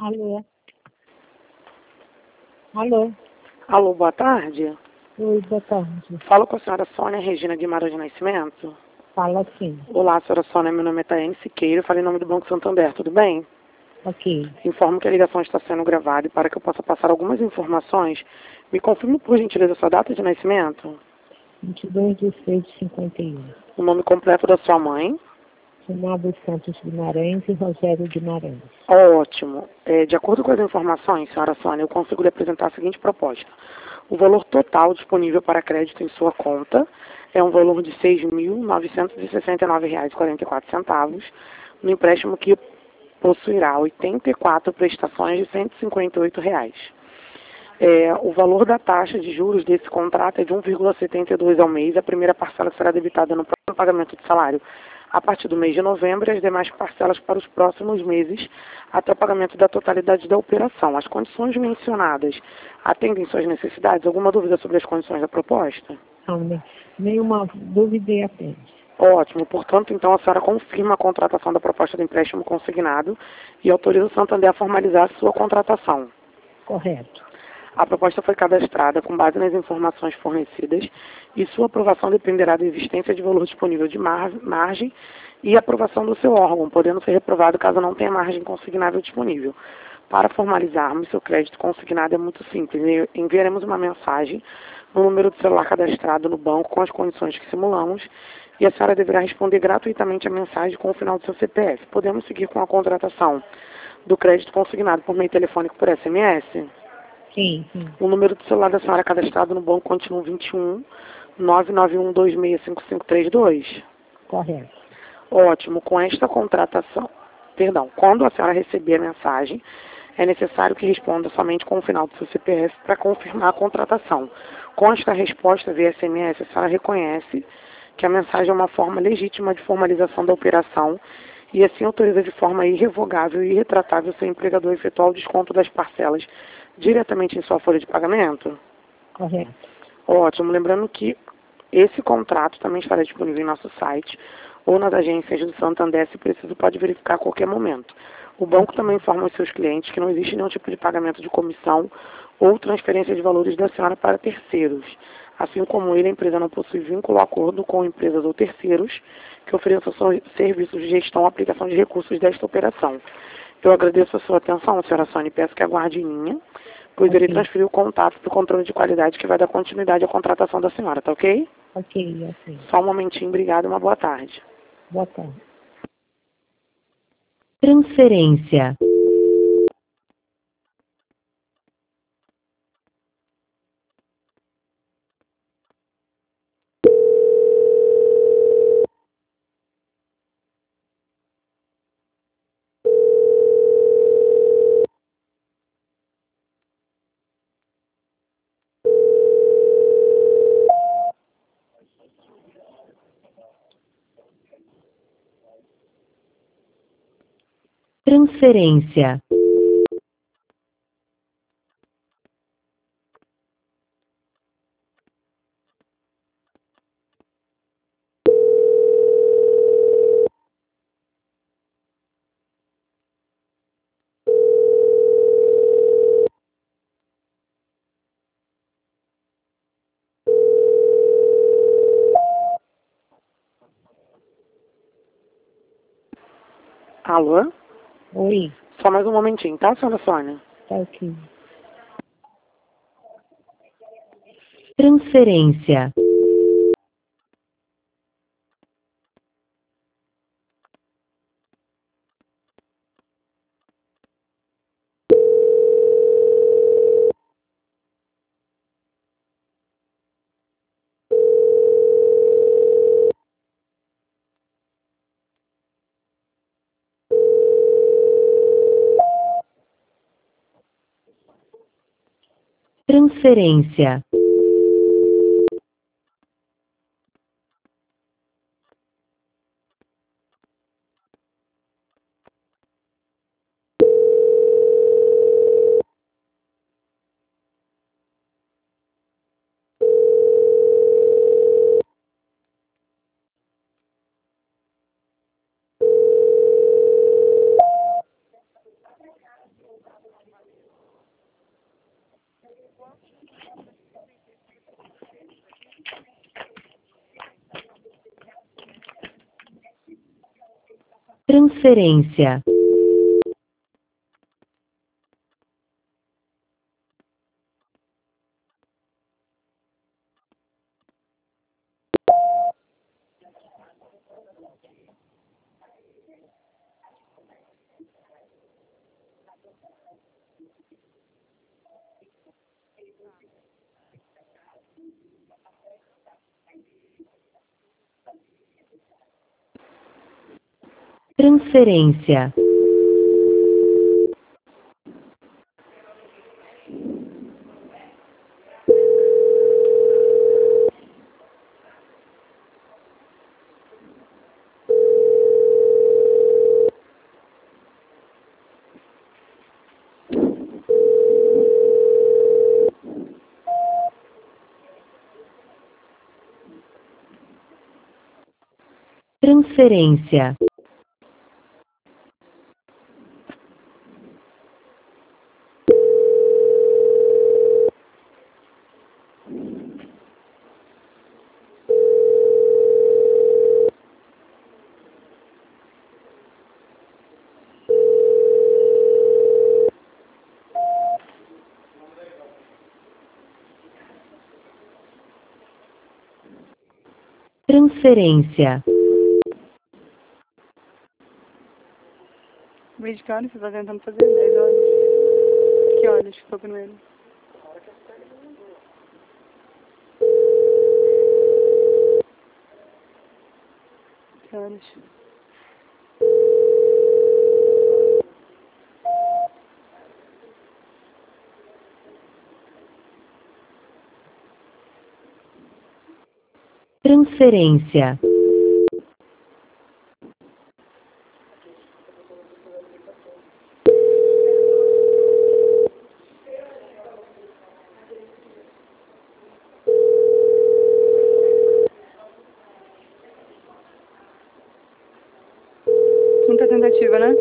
Alô? Alô? Alô, boa tarde. Oi, boa tarde. Falo com a senhora Sônia Regina Guimarães de Nascimento. Fala sim. Olá, senhora Sônia, meu nome é Taiane Siqueira, eu falei em nome do Banco Santander, tudo bem? Ok. Informo que a ligação está sendo gravada e para que eu possa passar algumas informações, me confirme por gentileza a sua data de nascimento, 22 de 6 de 51. o nome completo da sua mãe. Chamado Santos Guimarães e Rogério Guimarães. Ótimo. De acordo com as informações, senhora Sônia, eu consigo lhe apresentar a seguinte proposta. O valor total disponível para crédito em sua conta é um valor de R$ 6.969,44, no empréstimo que possuirá 84 prestações de R$ 158. O valor da taxa de juros desse contrato é de 1,72 ao mês. A primeira parcela será debitada no próximo pagamento de salário a partir do mês de novembro e as demais parcelas para os próximos meses até o pagamento da totalidade da operação. As condições mencionadas atendem suas necessidades? Alguma dúvida sobre as condições da proposta? Não, nenhuma dúvida e atende. Ótimo. Portanto, então, a senhora confirma a contratação da proposta de empréstimo consignado e autoriza o Santander a formalizar a sua contratação. Correto. A proposta foi cadastrada com base nas informações fornecidas e sua aprovação dependerá da existência de valor disponível de margem e aprovação do seu órgão, podendo ser reprovado caso não tenha margem consignável disponível. Para formalizarmos seu crédito consignado é muito simples. Enviaremos uma mensagem no número de celular cadastrado no banco com as condições que simulamos e a senhora deverá responder gratuitamente a mensagem com o final do seu CPF. Podemos seguir com a contratação do crédito consignado por meio telefônico por SMS? Sim. O número do celular da senhora cadastrado no banco continua 21 991265532. Correto. Ótimo. Com esta contratação, quando a senhora receber a mensagem, é necessário que responda somente com o final do seu CPF para confirmar a contratação. Com esta resposta via SMS, a senhora reconhece que a mensagem é uma forma legítima de formalização da operação e assim autoriza de forma irrevogável e irretratável seu empregador a efetuar o desconto das parcelas diretamente em sua folha de pagamento? Correto. Ótimo. Lembrando que esse contrato também estará disponível em nosso site ou nas agências do Santander, se preciso, pode verificar a qualquer momento. O banco também informa os seus clientes que não existe nenhum tipo de pagamento de comissão ou transferência de valores da senhora para terceiros. Assim como ele, a empresa não possui vínculo ou acordo com empresas ou terceiros que ofereçam serviços de gestão ou aplicação de recursos desta operação. Eu agradeço a sua atenção, senhora Sônia, e peço que aguarde em linha, pois irei transferir o contato para o controle de qualidade que vai dar continuidade à contratação da senhora, tá ok? Ok. Só um momentinho, obrigado e uma boa tarde. Boa tarde. Transferência. Transferência. Alô? Oi. Só mais um momentinho, tá, senhora Sônia? Tá ok. Transferência. Transferência. Transferência. Transferência. Transferência. Transferência. Luiz, que horas você tá tentando fazer? 10 horas. Que horas que foi primeiro? Que horas? Transferência. Quinta tentativa, né?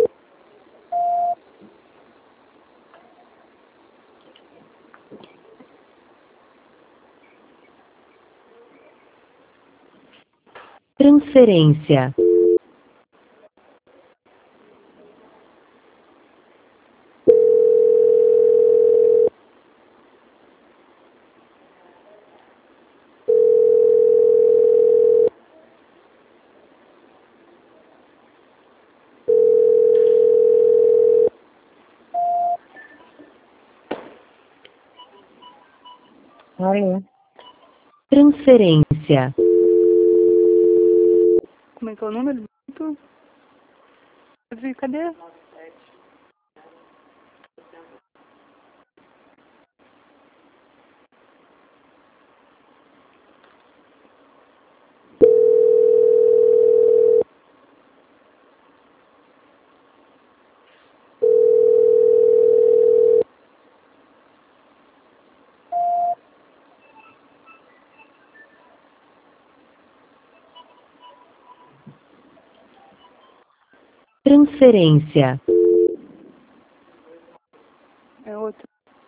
Transferência. Alô? Transferência. Como é que é o número? Cadê? Transferência. É outro.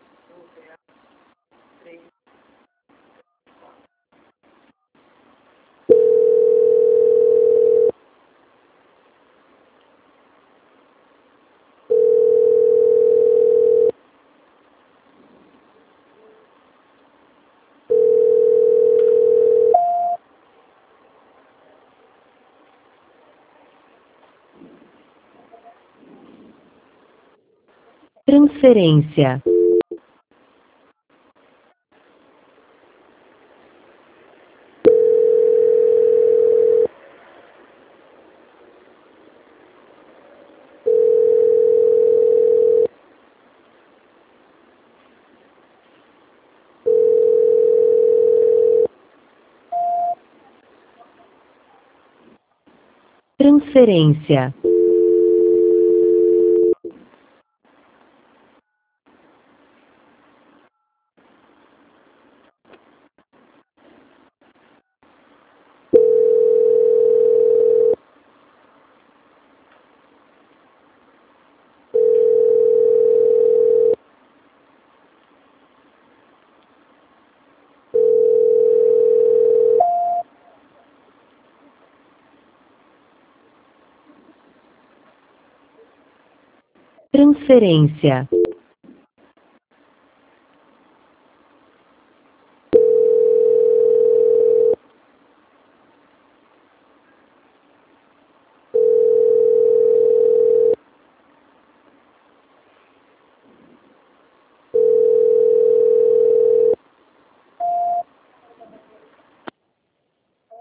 Transferência. Transferência. transferência,